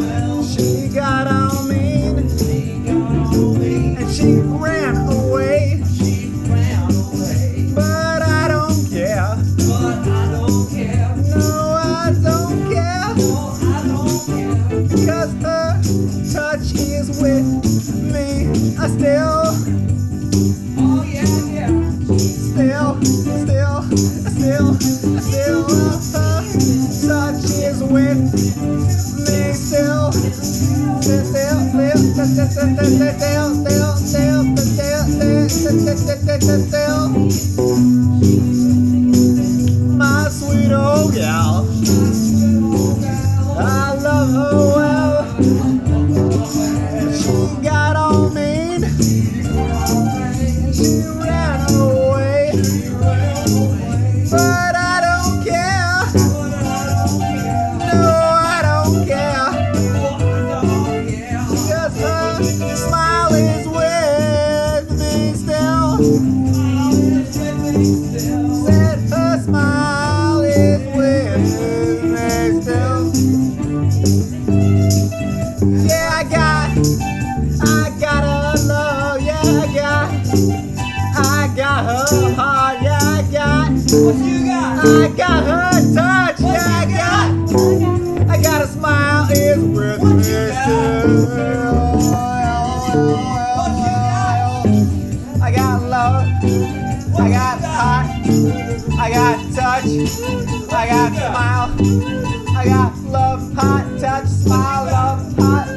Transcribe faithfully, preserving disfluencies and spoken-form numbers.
She got all mean and she ran away. But I don't care. No, I don't care. Because her touch is with me. I still, still, still, still, still love her. Touch is with me still. Still, still, still, still, still, still, still, still, still, still, still. My sweet old gal, I love her well. She got all mean, she ran away. But I don't care. No, I don't care. Because her smile is with me still. Said her smile is with me still. Yeah, I got, I got her love. Yeah, I got, I got her heart. Yeah, I got, What you got? I got her touch. Yeah, I got, I got a smile is with me still. I got love. I got heart. I got touch. I got smile. I got love, heart, touch, smile, love, heart.